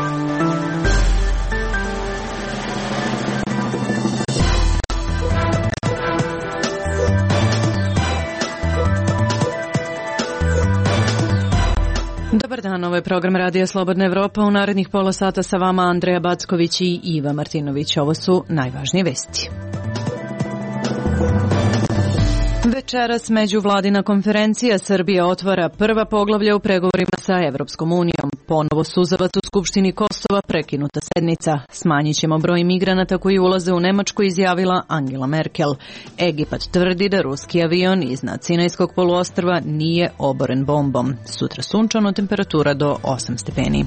Dobar dan, ovo je program Radija Slobodna Evropa. U narednih pola sata sa vama Andreja Backović i Iva Martinović. Ovo su najvažnije vesti. Večeras međuvladina konferencija Srbija otvara prva poglavlja u pregovorima sa Evropskom unijom. Ponovo suzavac u Skupštini Kosova, prekinuta sednica. Smanjit ćemo broj migranata koji ulaze u Nemačku, izjavila Angela Merkel. Egipat tvrdi da ruski avion iznad Sinajskog poluostrva nije oboren bombom. Sutra sunčano, temperatura do 8 stepeni.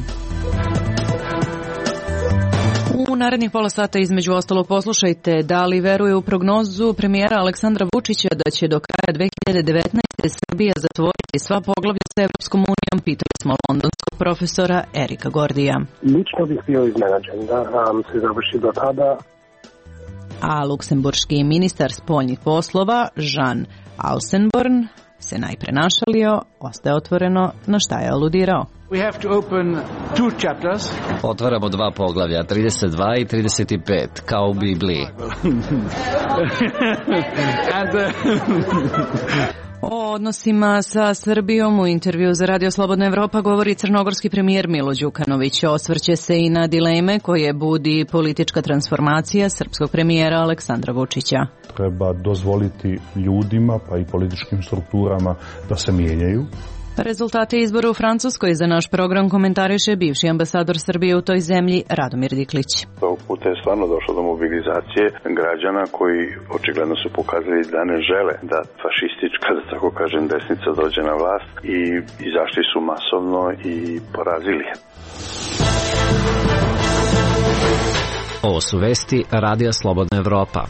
U narednih pola sata između ostalog poslušajte da li veruje u prognozu premijera Aleksandra Vučića da će do kraja 2019. Srbija zatvoriti sva poglavlja sa Evropskom unijom, pitali smo londonskog profesora Erika Gordija. Lično bih bio iznenađen da se završi do tada. A luksemburški ministar spoljnih poslova Jean Alsenborn se najpre našalio, ostaje otvoreno na šta je aludirao. Otvaramo dva poglavlja, 32 i 35, kao u Bibliji. O odnosima sa Srbijom u intervju za Radio Slobodna Evropa govori crnogorski premijer Milo Đukanović. Osvrće se i na dileme koje budi politička transformacija srpskog premijera Aleksandra Vučića. Treba dozvoliti ljudima pa i političkim strukturama da se mijenjaju. Rezultate izbora u Francuskoj za naš program komentariše bivši ambasador Srbije u toj zemlji Radomir Diklić. Ovog puta je stvarno došlo do mobilizacije građana koji očigledno su pokazali da ne žele da fašistička, da tako kažem, desnica dođe na vlast i izašli su masovno i porazili je. Ovo su vesti Radija Slobodna Evropa.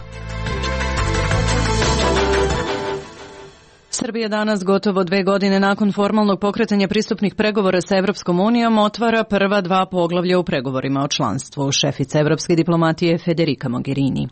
Srbija danas, gotovo 2 godine nakon formalnog pokretanja pristupnih pregovora sa Evropskom unijom, otvara prva dva poglavlja u pregovorima o članstvu. Šefica evropske diplomatije Federica Mogherini.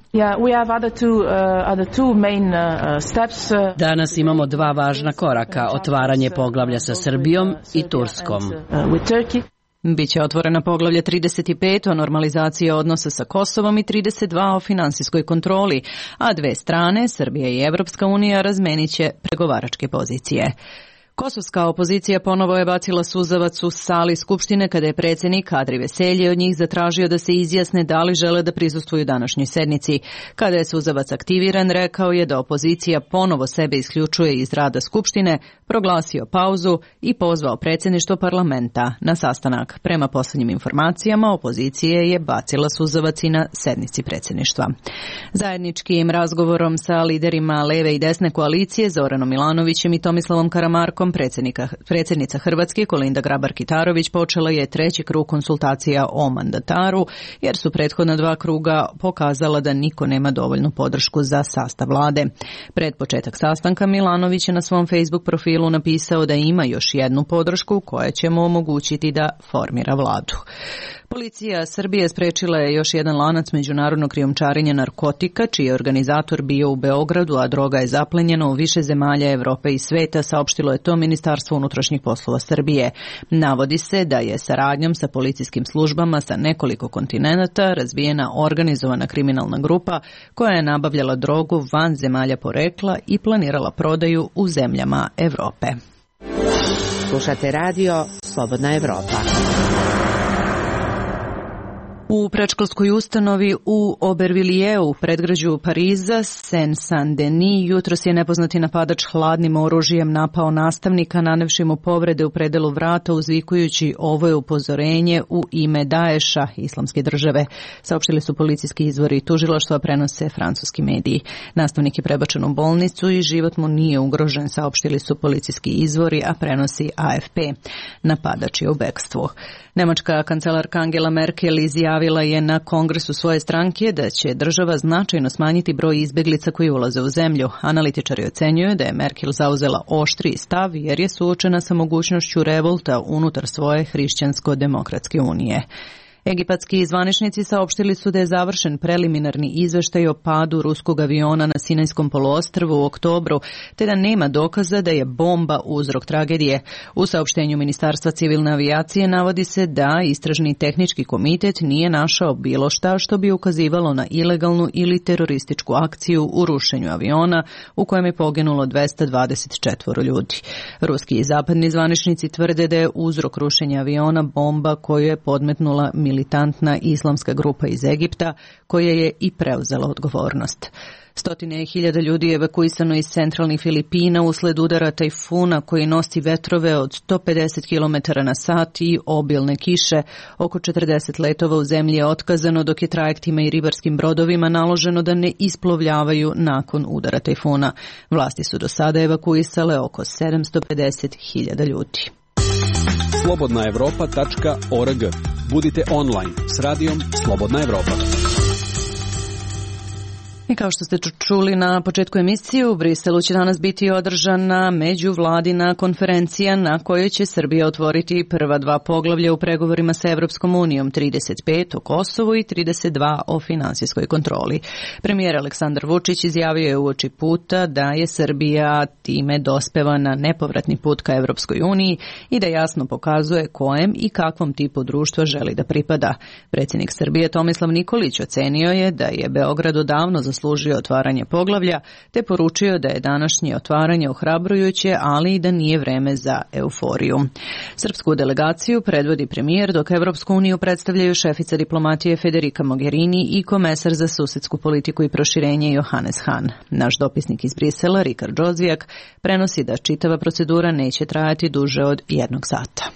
Danas imamo dva važna koraka, otvaranje poglavlja sa Srbijom i Turskom. Biće otvorena poglavlja 35 o normalizaciji odnosa sa Kosovom i 32 o finansijskoj kontroli, a dve strane, Srbija i Evropska unija, razmenit će pregovaračke pozicije. Kosovska opozicija ponovo je bacila suzavac u sali Skupštine kada je predsjednik Kadri Veselji od njih zatražio da se izjasne da li žele da prisustvuju današnjoj sednici. Kada je suzavac aktiviran, rekao je da opozicija ponovo sebe isključuje iz rada Skupštine, proglasio pauzu i pozvao predsjedništvo parlamenta na sastanak. Prema posljednjim informacijama, opozicija je bacila suzavac i na sednici predsjedništva. Zajedničkim razgovorom sa liderima leve i desne koalicije Zoranom Milanovićem i Tomislavom Karamarkom, predsjednica Hrvatske Kolinda Grabar-Kitarović počela je treći krug konsultacija o mandataru, jer su prethodna dva kruga pokazala da niko nema dovoljnu podršku za sastav vlade. Pred početak sastanka Milanović je na svom Facebook profilu napisao da ima još jednu podršku koja će mu omogućiti da formira vladu. Policija Srbije sprečila je još jedan lanac međunarodnog krijumčarenja narkotika, čiji je organizator bio u Beogradu, a droga je zaplenjena u više zemalja Evrope i sveta, saopštilo je to Ministarstvo unutrašnjih poslova Srbije. Navodi se da je saradnjom sa policijskim službama sa nekoliko kontinenata razvijena organizovana kriminalna grupa koja je nabavljala drogu van zemalja porekla i planirala prodaju u zemljama Evrope. Slušate radio Slobodna Evropa. U predškolskoj ustanovi u Aubervilliers, predgrađu Pariza, Seine-Saint-Denis, jutros je nepoznati napadač hladnim oružjem napao nastavnika, nanevši mu povrede u predelu vrata, uzvikujući ovo je upozorenje u ime Daesha, islamske države, saopštili su policijski izvori i tužilaštva, prenose francuski mediji. Nastavnik je prebačen u bolnicu i život mu nije ugrožen, saopštili su policijski izvori, a prenosi AFP. Napadač je u bekstvu. Nemačka kancelarka Angela Merkel izjavila je na kongresu svoje stranke da će država značajno smanjiti broj izbjeglica koji ulaze u zemlju. Analitičari ocenjuju da je Merkel zauzela oštriji stav jer je suočena sa mogućnošću revolta unutar svoje hrišćansko-demokratske unije. Egipatski zvaničnici saopštili su da je završen preliminarni izveštaj o padu ruskog aviona na Sinajskom poluostrvu u oktobru, te da nema dokaza da je bomba uzrok tragedije. U saopštenju Ministarstva civilne avijacije navodi se da istražni tehnički komitet nije našao bilo šta što bi ukazivalo na ilegalnu ili terorističku akciju u rušenju aviona u kojem je poginulo 224 ljudi. Ruski i zapadni zvaničnici tvrde da je uzrok rušenja aviona bomba koju je podmetnula militantna islamska grupa iz Egipta, koja je i preuzela odgovornost. Stotine hiljada ljudi je evakuisano iz centralnih Filipina usled udara tajfuna koji nosi vetrove od 150 km na sat i obilne kiše. Oko 40 letova u zemlji je otkazano, dok je trajektima i ribarskim brodovima naloženo da ne isplovljavaju nakon udara tajfuna. Vlasti su do sada evakuisale oko 750.000 ljudi. slobodnaevropa.org. Budite online s radijom Slobodna Evropa. I kao što ste čuli na početku emisije, u Briselu će danas biti održana međuvladina konferencija na kojoj će Srbija otvoriti prva dva poglavlja u pregovorima sa Evropskom unijom, 35 o Kosovu i 32 o finansijskoj kontroli. Premijer Aleksandar Vučić izjavio je uoči puta da je Srbija time dospeva na nepovratni put ka Evropskoj uniji i da jasno pokazuje kojem i kakvom tipu društva želi da pripada. Predsjednik Srbije Tomislav Nikolić ocenio je da je Beograd odavno zaslužio otvaranje poglavlja, te poručio da je današnje otvaranje ohrabrujuće, ali i da nije vreme za euforiju. Srpsku delegaciju predvodi premijer, dok Evropsku uniju predstavljaju šefica diplomatije Federica Mogherini i komesar za susedsku politiku i proširenje Johannes Hahn. Naš dopisnik iz Brisela, Rikard Džozvijak, prenosi da čitava procedura neće trajati duže od 1 sata.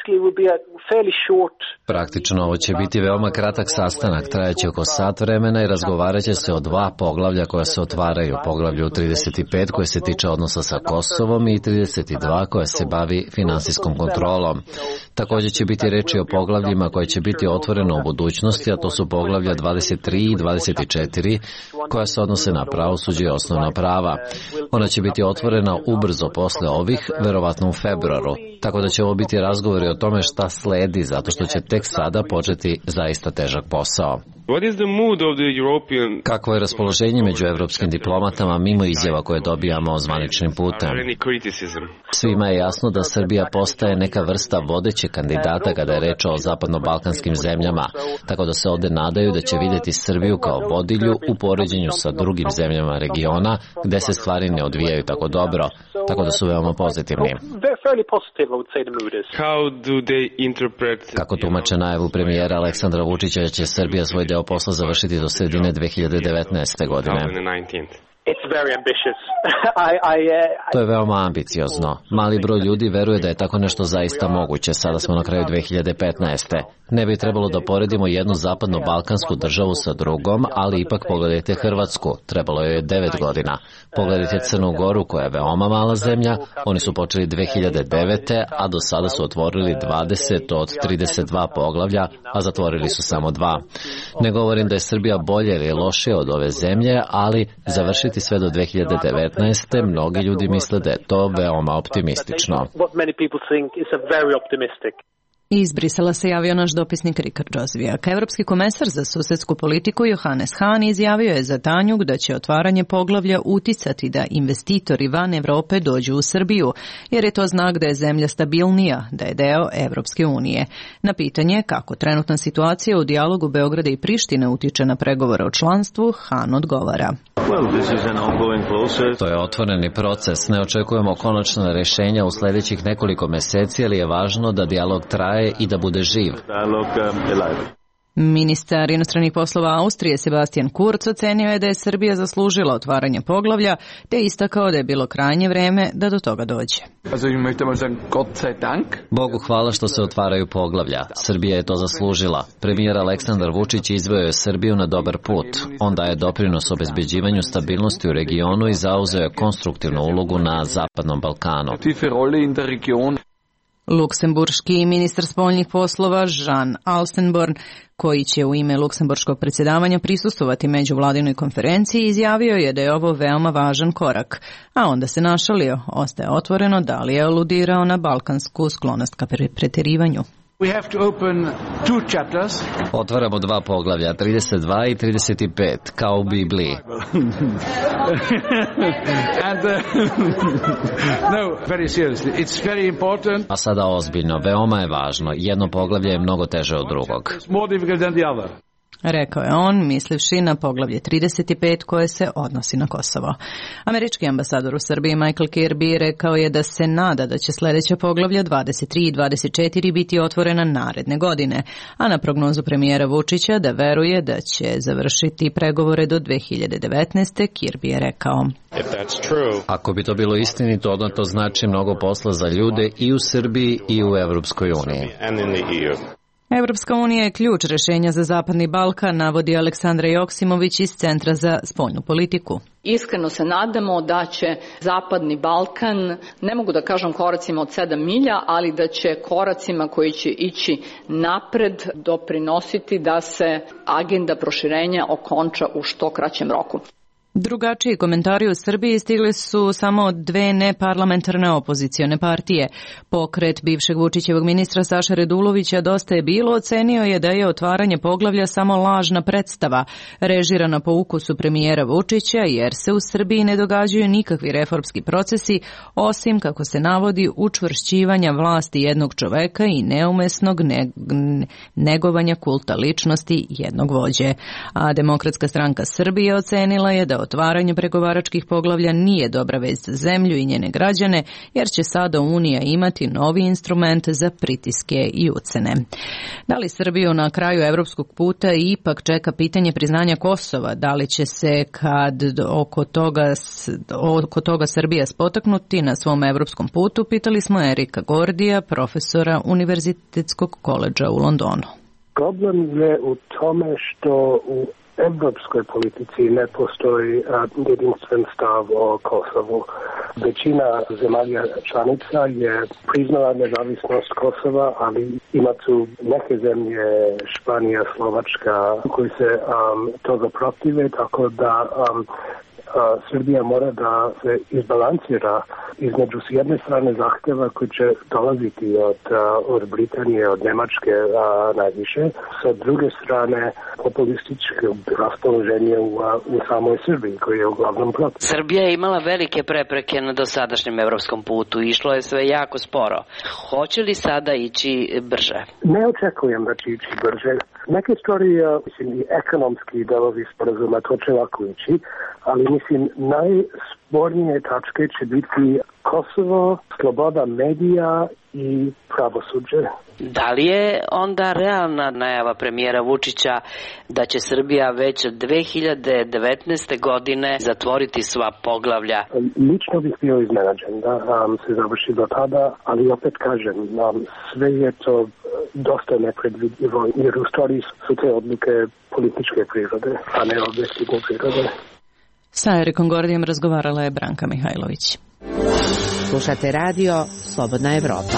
Praktično ovo će biti veoma kratak sastanak, trajaće oko sat vremena i razgovarat će se o dva poglavlja koja se otvaraju. Poglavlju 35 koje se tiče odnosa sa Kosovom i 32 koja se bavi finansijskom kontrolom. Također će biti reči o poglavljima koje će biti otvoreno u budućnosti, a to su poglavlja 23 i 24 koja se odnose na pravosuđe i osnovna prava. Ona će biti otvorena ubrzo posle ovih, verovatno u februaru. Tako da će ovo biti razgovori o tome šta sledi, zato što će tek sada početi zaista težak posao. Kakvo je raspoloženje među evropskim diplomatama mimo izjava koje dobijamo zvaničnim putem? Svima je jasno da Srbija postaje neka vrsta vodeće kandidata kada je reč o zapadno-balkanskim zemljama, tako da se ovde nadaju da će vidjeti Srbiju kao vodilju u poređenju sa drugim zemljama regiona gde se stvari ne odvijaju tako dobro, tako da su veoma pozitivni. Kako tumače najavu premijera Aleksandra Vučića da će Srbija svoj deo posla završiti do sredine 2019. godine? To je veoma ambiciozno. Mali broj ljudi veruje da je tako nešto zaista moguće. Sada smo na kraju 2015. Ne bi trebalo da poredimo jednu zapadno-balkansku državu sa drugom, ali ipak pogledajte Hrvatsku. Trebalo je 9 godina. Pogledajte Crnu Goru koja je veoma mala zemlja. Oni su počeli 2009. a do sada su otvorili 20 od 32 poglavlja, a zatvorili su samo 2. Ne govorim da je Srbija bolje ili lošija od ove zemlje, ali završiti sve do 2019. mnogi ljudi misle da je to veoma optimistično. Iz Brisela se javio naš dopisnik Rikard Džozvijak. Evropski komesar za susedsku politiku Johannes Hahn izjavio je za Tanjug da će otvaranje poglavlja uticati da investitori van Evrope dođu u Srbiju, jer je to znak da je zemlja stabilnija, da je deo Evropske unije. Na pitanje kako trenutna situacija u dijalogu Beograda i Prištine utiče na pregovore o članstvu, Hahn odgovara. To je otvoreni proces. Ne očekujemo konačna rešenja u sljedećih nekoliko meseci, ali je važno da dijalog traje i da bude živ. Ministar inostranih poslova Austrije Sebastian Kurz ocenio je da je Srbija zaslužila otvaranje poglavlja, te istakao da je bilo krajnje vreme da do toga dođe. Bogu hvala što se otvaraju poglavlja. Srbija je to zaslužila. Premijer Aleksandar Vučić izveo je Srbiju na dobar put. On daje doprinos obezbeđivanju stabilnosti u regionu i zauzeo je konstruktivnu ulogu na Zapadnom Balkanu. Luksemburški ministar spoljnih poslova Jean Alstenborn, koji će u ime luksemburškog predsjedavanja prisustvovati međuvladinoj konferenciji, izjavio je da je ovo veoma važan korak, a onda se našalio, ostaje otvoreno da li je aludirao na balkansku sklonost ka preterivanju. Otvaramo dva poglavlja, 32 i 35, kao u Bibliji. A sada ozbiljno, veoma je važno. Jedno poglavlje je mnogo teže od drugog. Rekao je on, mislivši na poglavlje 35 koje se odnosi na Kosovo. Američki ambasador u Srbiji Michael Kirby rekao je da se nada da će sljedeća poglavlja 23 i 24 biti otvorena naredne godine, a na prognozu premijera Vučića da veruje da će završiti pregovore do 2019. Kirby je rekao. Ako bi to bilo istinito, onda to znači mnogo posla za ljude i u Srbiji i u Evropskoj uniji. Evropska unija je ključ rješenja za Zapadni Balkan, navodi Aleksandra Joksimović iz Centra za spoljnu politiku. Iskreno se nadamo da će Zapadni Balkan, ne mogu da kažem koracima od 7 milja, ali da će koracima koji će ići napred doprinositi da se agenda proširenja okonča u što kraćem roku. Drugačiji komentari u Srbiji stigli su samo od dve neparlamentarne opozicione partije. Pokret bivšeg Vučićevog ministra Saše Radulovića Dosta je bilo ocenio je da je otvaranje poglavlja samo lažna predstava, režirana po ukusu premijera Vučića, jer se u Srbiji ne događaju nikakvi reformski procesi, osim, kako se navodi, učvršćivanja vlasti jednog čoveka i neumesnog negovanja kulta ličnosti jednog vođe. A Demokratska stranka Srbije ocenila je da otvaranje pregovaračkih poglavlja nije dobra vest za zemlju i njene građane, jer će sada Unija imati novi instrument za pritiske i ucene. Da li Srbiju na kraju evropskog puta ipak čeka pitanje priznanja Kosova? Da li će se kad oko toga Srbija spotaknuti na svom evropskom putu? Pitali smo Erika Gordija, profesora Univerzitetskog koledža u Londonu. Problem je u tome što u evropskoj politici ne postoji jedinstven stav o Kosovu. Većina zemalja članica je priznala nezavisnost Kosova, ali ima tu neke zemlje, Španija, Slovačka, koji se toga protive, tako da Srbija mora da se izbalansira između s jedne strane zahteva koji će dolaziti od Britanije, od Nemačke najviše, sa druge strane populističke raspoloženje u samoj Srbiji koji je uglavnom protiv. Srbija je imala velike prepreke na dosadašnjem evropskom putu i išlo je sve jako sporo. Hoće li sada ići brže? Ne očekujem da će ići brže. Neke stvari, mislim, i ekonomski delovi sporazuma, to će lako ići, ali mislim najspornije tačke će biti Kosovo, sloboda medija i pravosuđe. Da li je onda realna najava premijera Vučića da će Srbija već 2019. godine zatvoriti sva poglavlja? Lično bih bio iznenađen da se završi do tada, ali opet kažem, sve je to dosta nepredvidljivo, jer u stvari su te odluke političke prirode, a ne objektivne prirode. Sa Erikom Gordijem razgovarala je Branka Mihajlović. Slušate radio Slobodna Evropa.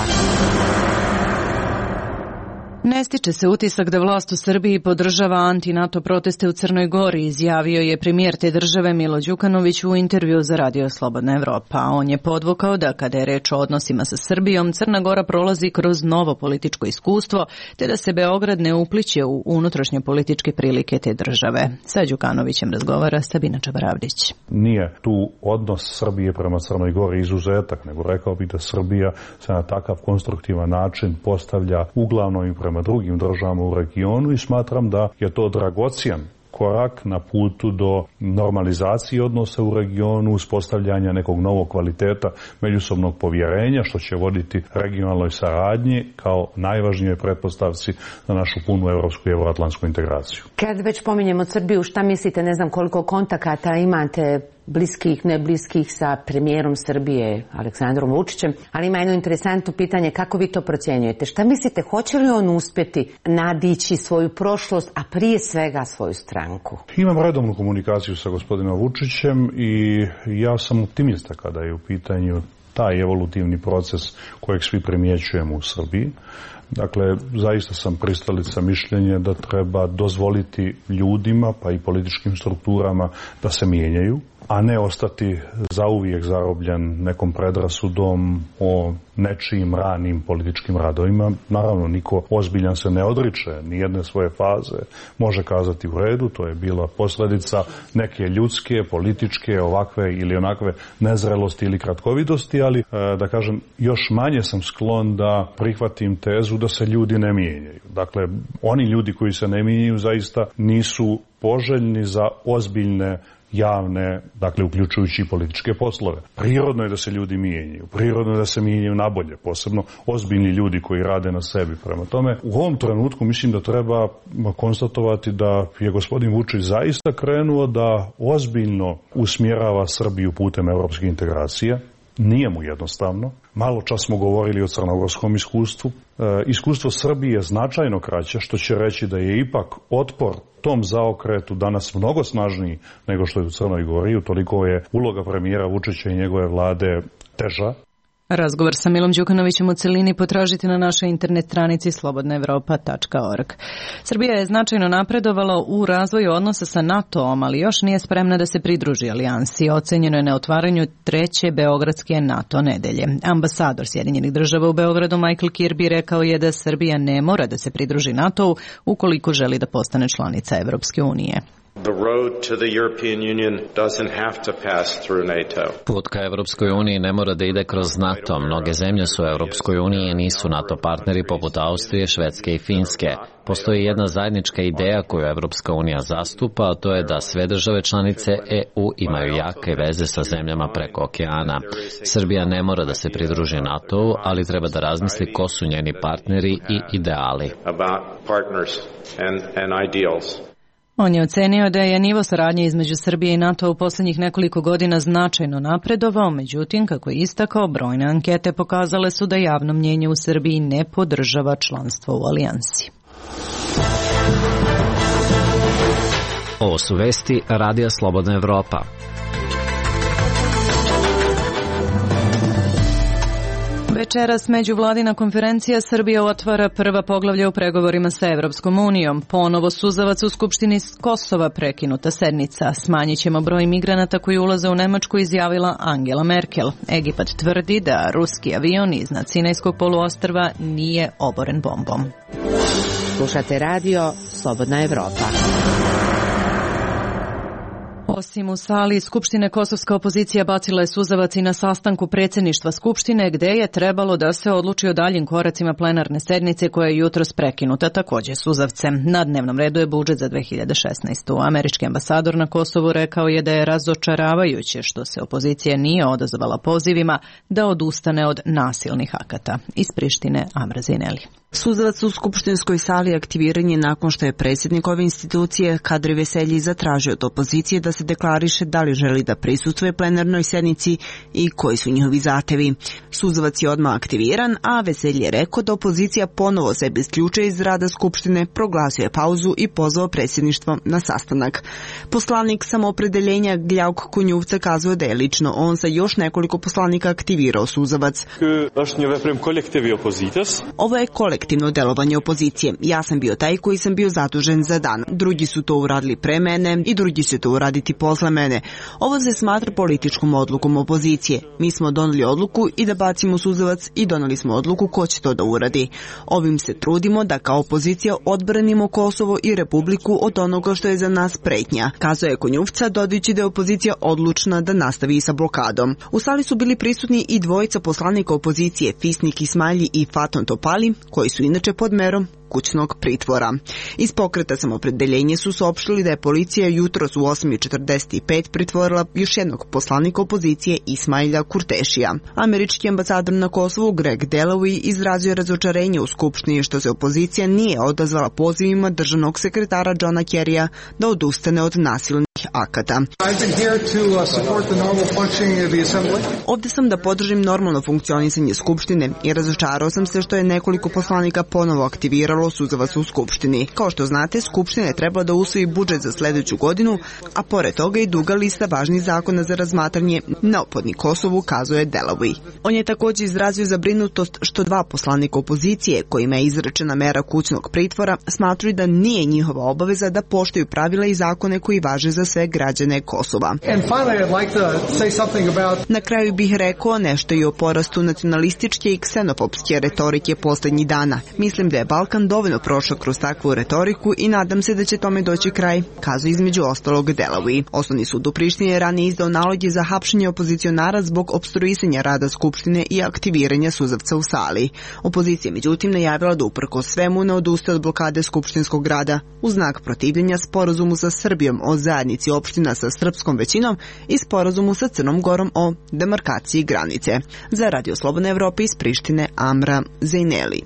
Ne stiče se utisak da vlast u Srbiji podržava anti-NATO proteste u Crnoj Gori, izjavio je premijer te države Milo Đukanović u intervju za radio Slobodna Evropa. On je podvukao da kada je reč o odnosima sa Srbijom, Crna Gora prolazi kroz novo političko iskustvo, te da se Beograd ne upliće u unutrašnje političke prilike te države. Sa Đukanovićem razgovara Sabina Čabaravdić. Nije tu odnos Srbije prema Crnoj Gori izuzetak, nego rekao bih da Srbija se na takav konstruktivan način postavlja uglavnom i prema drugim državama u regionu i smatram da je to dragocijan korak na putu do normalizacije odnosa u regionu, uspostavljanja nekog novog kvaliteta međusobnog povjerenja, što će voditi regionalnoj saradnji kao najvažnijoj pretpostavci za našu punu evropsku i euroatlantsku integraciju. Kad već pominjemo Srbiju, šta mislite, ne znam koliko kontakata imate, bliskih, ne bliskih, sa premijerom Srbije Aleksandrom Vučićem, ali ima jedno interesantno pitanje, kako vi to procjenjujete? Šta mislite, hoće li on uspjeti nadići svoju prošlost, a prije svega svoju stranku? Imam redovnu komunikaciju sa gospodinom Vučićem i ja sam optimista kada je u pitanju taj evolutivni proces kojeg svi primjećujemo u Srbiji. Dakle, zaista sam pristalica mišljenja da treba dozvoliti ljudima, pa i političkim strukturama da se mijenjaju, a ne ostati zauvijek zarobljen nekom predrasudom o nečijim ranim političkim radovima. Naravno, niko ozbiljan se ne odriče nijedne svoje faze. Može kazati u redu, to je bila posljedica neke ljudske, političke, ovakve ili onakve nezrelosti ili kratkovidosti, ali da kažem, još manje sam sklon da prihvatim tezu da se ljudi ne mijenjaju. Dakle, oni ljudi koji se ne mijenjaju zaista nisu poželjni za ozbiljne javne, dakle uključujući i političke poslove. Prirodno je da se ljudi mijenjaju, prirodno je da se mijenjaju nabolje, posebno ozbiljni ljudi koji rade na sebi. Prema tome, u ovom trenutku mislim da treba konstatovati da je gospodin Vučić zaista krenuo da ozbiljno usmjerava Srbiju putem evropske integracije. Nije mu jednostavno. Malo čas smo govorili o crnogorskom iskustvu. Iskustvo Srbije je značajno kraće, što će reći da je ipak otpor tom zaokretu danas mnogo snažniji nego što je u Crnoj Gori. Utoliko je uloga premijera Vučića i njegove vlade teža. Razgovor sa Milom Đukanovićem u celini potražite na našoj internet stranici slobodnaevropa.org. Srbija je značajno napredovala u razvoju odnosa sa NATO-om, ali još nije spremna da se pridruži alijansi. Ocenjeno je na otvaranju 3. Beogradske NATO nedelje. Ambasador Sjedinjenih država u Beogradu Michael Kirby rekao je da Srbija ne mora da se pridruži NATO-u ukoliko želi da postane članica Evropske unije. Put ka Evropskoj uniji ne mora da ide kroz NATO. Mnoge zemlje su u Evropskoj uniji i nisu NATO partneri poput Austrije, Švedske i Finske. Postoji jedna zajednička ideja koju Evropska unija zastupa, a to je da sve države članice EU imaju jake veze sa zemljama preko okeana. Srbija ne mora da se pridruži NATO-u, ali treba da razmisli ko su njeni partneri i ideali. On je ocenio da je nivo saradnje između Srbije i NATO u posljednjih nekoliko godina značajno napredovao, međutim, kako je istakao, brojne ankete pokazale su da javno mnjenje u Srbiji ne podržava članstvo u alijansi. Ovo su vesti Radija Slobodna Evropa. Večeras međuvladina konferencija Srbija otvara prva poglavlja u pregovorima sa Evropskom unijom. Ponovo suzavac u Skupštini Kosova, prekinuta sednica. Smanjit ćemo broj migranata koji ulaze u Nemačku, izjavila Angela Merkel. Egipat tvrdi da ruski avion iznad Sinajskog poluostrva nije oboren bombom. Slušate radio Slobodna Evropa. Osim u sali Skupštine, kosovska opozicija bacila je suzavac i na sastanku predsjedništva Skupštine, gde je trebalo da se odluči o daljim koracima plenarne sednice koja je jutros prekinuta također suzavcem. Na dnevnom redu je budžet za 2016. Američki ambasador na Kosovu rekao je da je razočaravajuće što se opozicija nije odazvala pozivima da odustane od nasilnih akata. Iz Prištine, Amra Zineli. Suzavac u skupštinskoj sali aktiviran je nakon što je predsjednik ove institucije Kadri Veselji zatražio od opozicije da se deklariše da li želi da prisustvuje plenarnoj sednici i koji su njihovi zahtevi. Suzavac je odmah aktiviran, a Veselji je rekao da opozicija ponovo sebe isključuje iz rada skupštine, proglasio je pauzu i pozvao predsjedništvo na sastanak. Poslanik samoopredeljenja Gljauk Kunjuvca kazuje da je lično on sa još nekoliko poslanika aktivirao suzavac. Ovo je kolektivno delovanje opozicije. Ja sam bio taj koji sam bio zadužen za dan. Drugi su to uradili pre mene i drugi će to uraditi posle mene. Ovo se smatra političkom odlukom opozicije. Mi smo doneli odluku i da bacimo suzavac i doneli smo odluku ko će to da uradi. Ovim se trudimo da kao opozicija odbranimo Kosovo i Republiku od onoga što je za nas pretnja, kazao je Konjuvca, dodajući da je opozicija odlučna da nastavi sa blokadom. U sali su bili prisutni i dvojica poslanika opozicije, Fisnik Ismailji i Faton Topali, koji su inače pod merom kućnog pritvora. Iz pokreta Samopredeljenje su saopštili da je policija jutros u 8:45 pritvorila još jednog poslanika opozicije Ismaila Kurtešija. Američki ambasador na Kosovu Greg Dalloway izrazio razočarenje u Skupštini što se opozicija nije odazvala pozivima državnog sekretara Johna Kerrya da odustane od nasilnih akata. Ovdje sam da podržim normalno funkcionisanje Skupštine i razočarao sam se što je nekoliko poslanika ponovo aktiviralo prosuzavac u Skupštini. Kao što znate, Skupština je trebala da usvoji budžet za sledeću godinu, a pored toga i duga lista važnih zakona za razmatranje neophodni Kosovu, kazuje Delawi. On je također izrazio zabrinutost što 2 poslanika opozicije, kojima je izrečena mera kućnog pritvora, smatruju da nije njihova obaveza da poštuju pravila i zakone koji važe za sve građane Kosova. Na kraju bih rekao nešto i o porastu nacionalističke i ksenofobske retorike poslednjih dana. Mislim da je Balkan dovoljno prošao kroz takvu retoriku i nadam se da će tome doći kraj, kazuje između ostalog Delawi. Osnovni sud u Prištini je ranije izdao naloge za hapšenje opozicionara zbog opstruisanja rada Skupštine i aktiviranja suzavca u sali. Opozicija međutim najavila da uprkos svemu ne odustaje od blokade skupštinskog rada u znak protivljenja sporazumu sa Srbijom o zajednici opština sa srpskom većinom i sporazumu sa Crnom Gorom o demarkaciji granice. Za Radio Slobodna Evropa iz Prištine, Amra Zejneli.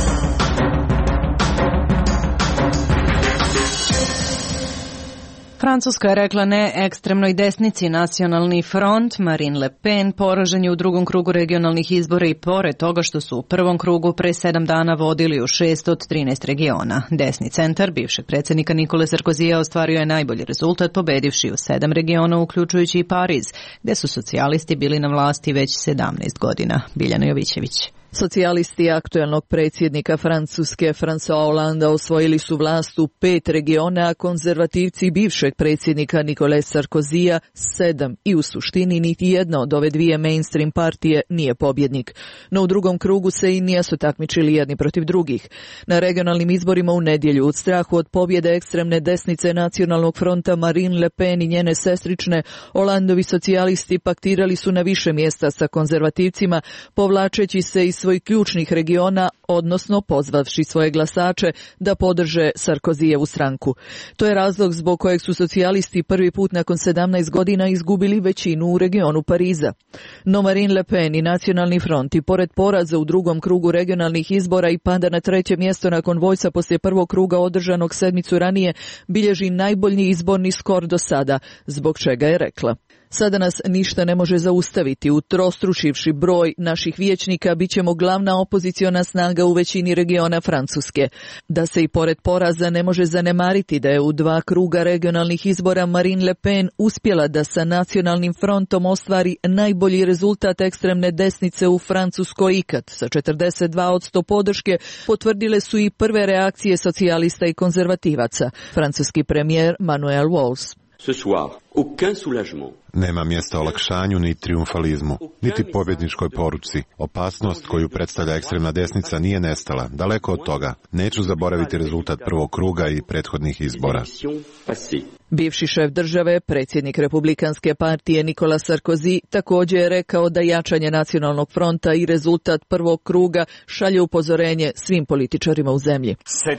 Francuska je rekla ne ekstremnoj desnici. Nacionalni front Marine Le Pen poražen je u drugom krugu regionalnih izbora i pored toga što su u prvom krugu pre 7 dana vodili u 6 od 13 regiona. Desni centar bivšeg predsjednika Nikole Sarkozija ostvario je najbolji rezultat pobedivši u 7 regiona uključujući i Pariz, gde su socijalisti bili na vlasti već 17 godina. Biljana Jovićević. Socijalisti aktuelnog predsjednika Francuske François Hollande osvojili su vlast u 5 regiona, a konzervativci bivšeg predsjednika Nikole Sarkozija 7 i u suštini niti jedna od ove dvije mainstream partije nije pobjednik. No u drugom krugu se i nisu takmičili jedni protiv drugih. Na regionalnim izborima u nedjelju, u strahu od pobjede ekstremne desnice Nacionalnog fronta Marine Le Pen i njene sestrične, Hollandovi socijalisti paktirali su na više mjesta sa konzervativcima, povlačeći se iz svojih ključnih regiona, odnosno pozvavši svoje glasače da podrže Sarkozijevu stranku. To je razlog zbog kojeg su socijalisti prvi put nakon 17 godina izgubili većinu u regionu Pariza. No Marine Le Pen i Nacionalni front i pored poraza u drugom krugu regionalnih izbora i pada na 3. mjesto nakon vojca poslije prvog kruga održanog sedmicu ranije, bilježi najbolji izborni skor do sada, zbog čega je rekla: sada nas ništa ne može zaustaviti. Utrostručivši broj naših vijećnika, bit ćemo glavna opoziciona snaga u većini regiona Francuske. Da se i pored poraza ne može zanemariti da je u 2 kruga regionalnih izbora Marine Le Pen uspjela da sa Nacionalnim frontom ostvari najbolji rezultat ekstremne desnice u Francuskoj ikad. Sa 42% podrške potvrdile su i prve reakcije socijalista i konzervativaca. Francuski premijer Manuel Valls. Ce soir, aucun soulagement. Nema mjesta olakšanju ni triumfalizmu, niti pobjedničkoj poruci. Opasnost koju predstavlja ekstremna desnica nije nestala. Daleko od toga. Neću zaboraviti rezultat prvog kruga i prethodnih izbora. Bivši šef države, predsjednik Republikanske partije Nicolas Sarkozy, također je rekao da jačanje Nacionalnog fronta i rezultat prvog kruga šalje upozorenje svim političarima u zemlji.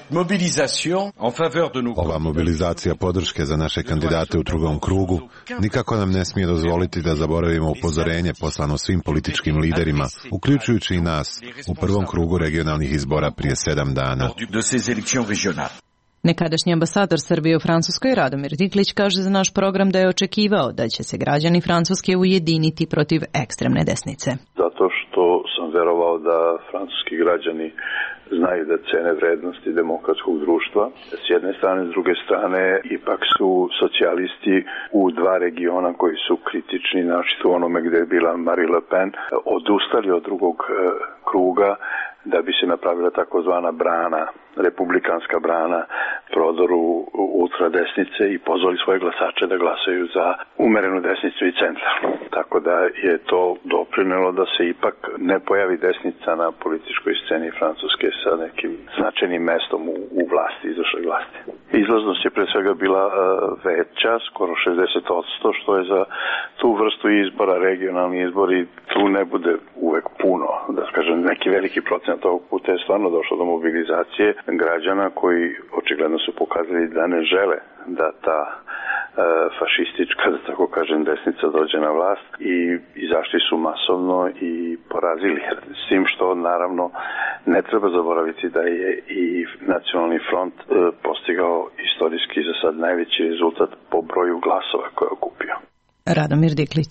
Ova mobilizacija podrške za naše kandidate u drugom krugu nikako nam ne smije dozvoliti da zaboravimo upozorenje poslano svim političkim liderima, uključujući i nas, u prvom krugu regionalnih izbora prije 7 dana. Nekadašnji ambasador Srbije u Francuskoj Radomir Diklić kaže za naš program da je očekivao da će se građani Francuske ujediniti protiv ekstremne desnice. Zato što sam verovao da francuski građani znaju da cene vrednosti demokratskog društva. S jedne strane, s druge strane, ipak su socijalisti u 2 regiona koji su kritični, naročito u onome gdje je bila Marine Le Pen, odustali od drugog kruga da bi se napravila takozvana brana, republikanska brana prodoru ultradesnice i pozvali svoje glasače da glasaju za umerenu desnicu i centar. Tako da je to doprinelo da se ipak ne pojavi desnica na političkoj sceni Francuske sa nekim značajnim mestom u vlasti, izvršnoj vlasti. Izlaznost je pre svega bila veća, skoro 60%, što je za tu vrstu izbora, regionalni izbori, tu ne bude uvek puno, da kažem, neki veliki procenat ovog puta je stvarno došlo do mobilizacije građana koji očigledno su pokazali da ne žele da ta fašistička, da tako kažem, desnica dođe na vlast i izašli su masovno i porazili. S tim što naravno ne treba zaboraviti da je i Nacionalni front postigao istorijski za sad najveći rezultat po broju glasova koje je okupio. Radomir Diklić.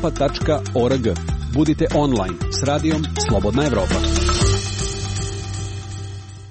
slobodnaevropa.org. Budite online s radijom Slobodna Evropa.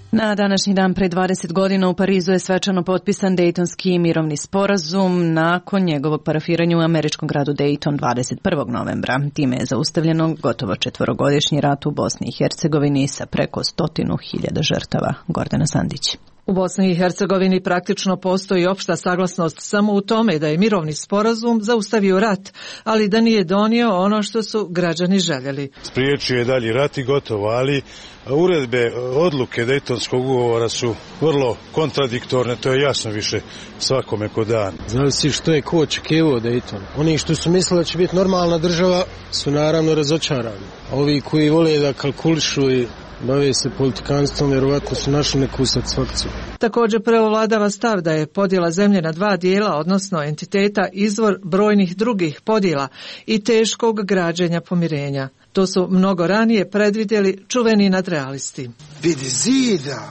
Na današnji dan pre 20 godina u Parizu je svečano potpisan Dejtonski mirovni sporazum nakon njegovog parafiranja u američkom gradu Dejton 21. novembra. Time je zaustavljeno gotovo 4-godišnji rat u Bosni i Hercegovini sa preko 100.000 žrtava. Gordana Sandić. U Bosni i Hercegovini praktično postoji opšta saglasnost samo u tome da je mirovni sporazum zaustavio rat, ali da nije donio ono što su građani željeli. Spriječio je dalji rat i gotovo, ali uredbe, odluke Dejtonskog ugovora su vrlo kontradiktorne, to je jasno više svakome ko dan. Znali si što je ko očekivao Dejton. Oni što su mislili da će biti normalna država su naravno razočarani. A ovi koji vole da kalkulišu i bave se politikanstvom, vjerovatno su našli neku satisfakciju. Također preovladava stav da je podjela zemlje na dva dijela, odnosno entiteta, izvor brojnih drugih podjela i teškog građenja pomirenja. To su mnogo ranije predvidjeli čuveni nadrealisti. Vidi zida!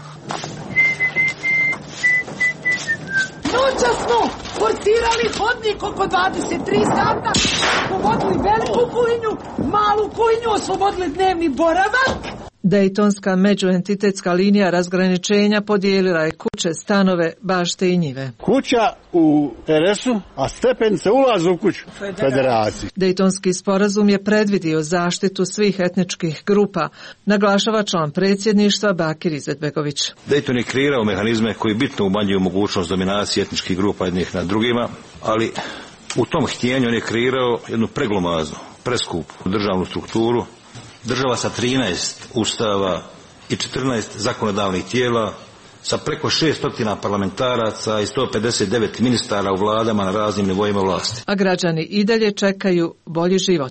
Noća smo forcirali hodnik oko 23 sata, oslobodili veliku kuhinju, malu kuhinju, oslobodili dnevni boravak. Dejtonska međuentitetska linija razgraničenja podijelila je kuće, stanove, bašte i njive. Kuća u RS-u, a stepenice ulaze u kuću federaciji. Dejtonski sporazum je predvidio zaštitu svih etničkih grupa, naglašava član predsjedništva Bakir Izetbegović. Dejton je kreirao mehanizme koji bitno umanjuju mogućnost dominacije etničkih grupa jednih nad drugima, ali u tom htjenju on je kreirao jednu preglomaznu, preskupu državnu strukturu. Država sa 13 ustava i 14 zakonodavnih tijela, sa preko 600 parlamentaraca i 159 ministara u vladama na raznim nivoima vlasti. A građani i dalje čekaju bolji život.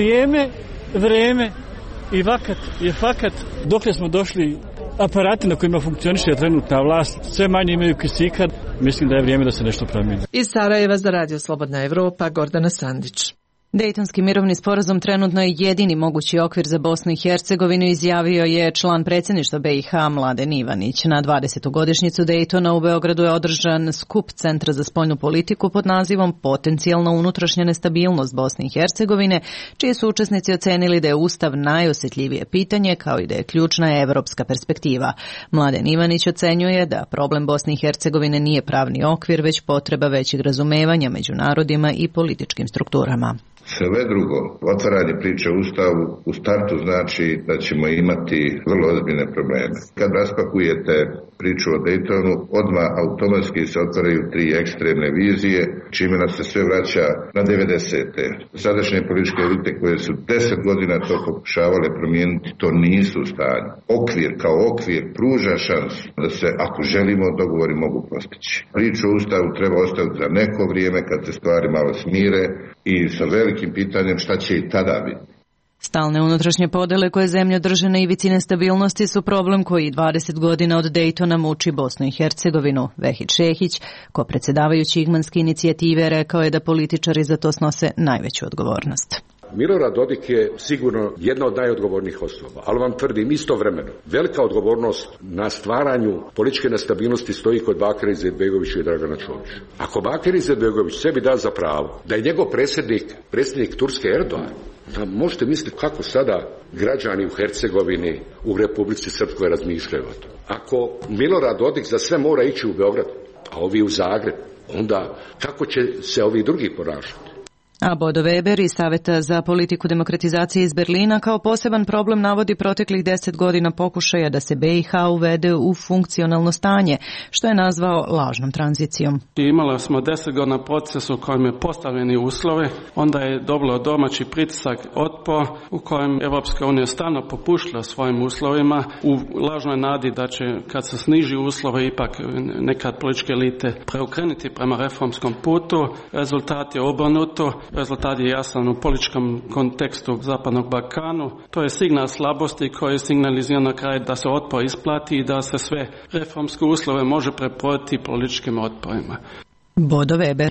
Vrijeme i vakat je fakat. Dokle smo došli, aparati na kojima funkcioniše trenutna vlast sve manje imaju kisika. Mislim da je vrijeme da se nešto promijeni. Iz Sarajeva za Radio Slobodna Evropa, Gordana Sandić. Dejtonski mirovni sporazum trenutno je jedini mogući okvir za Bosnu i Hercegovinu, izjavio je član predsjedništva BiH Mladen Ivanić. Na 20. godišnjicu Dejtona u Beogradu je održan skup Centra za spoljnu politiku pod nazivom Potencijalna unutrašnja nestabilnost Bosne i Hercegovine, čiji su učesnici ocenili da je Ustav najosjetljivije pitanje, kao i da je ključna evropska perspektiva. Mladen Ivanić ocenjuje da problem Bosne i Hercegovine nije pravni okvir, već potreba većeg razumevanja među narodima i političkim strukturama. Sve drugo, otvaranje priče o Ustavu u startu znači da ćemo imati vrlo ozbiljne probleme. Kad raspakujete priču o Dejtonu, odmah automatski se otvaraju tri ekstremne vizije, čime nas se sve vraća na 90. Sadašnje političke elite koje su 10 godina to pokušavale promijeniti, to nisu u stanju. Okvir kao okvir pruža šansu da se, ako želimo, dogovori mogu postići. Priču o Ustavu treba ostaviti za neko vrijeme kad se stvari malo smire i sa velikim pitanjem šta će i tada biti. Stalne unutrašnje podele koje zemlje drže na ivici nestabilnosti su problem koji 20 godina od Dejtona muči Bosnu i Hercegovinu. Vehid Šehić, ko predsjedavajući Igmanske inicijative, rekao je da političari za to snose najveću odgovornost. Milorad Dodik je sigurno jedna od najodgovornijih osoba, ali vam tvrdim istovremeno, velika odgovornost na stvaranju političke nestabilnosti stoji kod Bakira Izetbegovića i Dragana Čovića. Ako Bakir Izetbegović sebi da za pravo da je njegov predsjednik Turske Erdogan, da možete misliti kako sada građani u Hercegovini, u Republici Srpskoj razmišljaju o to. Ako Milorad Dodik za sve mora ići u Beograd, a ovi u Zagreb, onda kako će se ovi drugi ponašati? A Bodo Weber iz Saveta za politiku demokratizacije iz Berlina kao poseban problem navodi proteklih 10 godina pokušaja da se BiH uvede u funkcionalno stanje, što je nazvao lažnom tranzicijom. Imali smo 10 godina proces u kojem je postavljeni uslovi, onda je dobilo domaći pritisak otpor u kojem Evropska unija stalno popušta svojim uslovima u lažnoj nadi da će kad se sniži uslove ipak nekad političke elite preokrenuti prema reformskom putu. Rezultat je obrnuto. Rezultat je jasan u političkom kontekstu Zapadnog Balkanu. To je signal slabosti koji signalizira na kraju da se otpor isplati i da se sve reformske uslove može preproditi političkim otporima. Bodo Weber.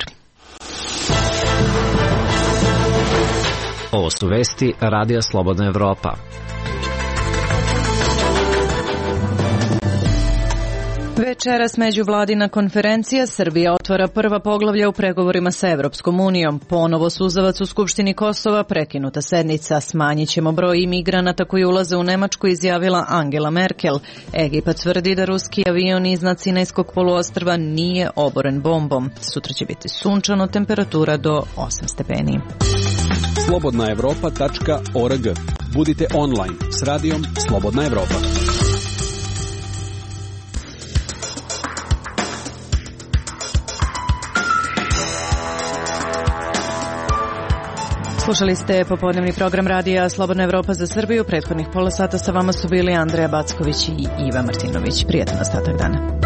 Ovo su vesti Radija Slobodna Evropa. Večeras međuvladina konferencija, Srbija otvara prva poglavlja u pregovorima sa Evropskom unijom. Ponovo suzavac u Skupštini Kosova, prekinuta sednica. Smanjit ćemo broj imigranata koji ulaze u Nemačku, izjavila Angela Merkel. Egipat tvrdi da ruski avion iznad Sinajskog poluostrva nije oboren bombom. Sutra će biti sunčano, temperatura do 8 stepeni. Slobodnaevropa.org. Budite online s radijom Slobodna Evropa. Slušali ste popodnevni program radija Slobodna Evropa za Srbiju. Prethodnih pola sata sa vama su bili Andreja Backović i Iva Martinović. Prijatan ostatak dana.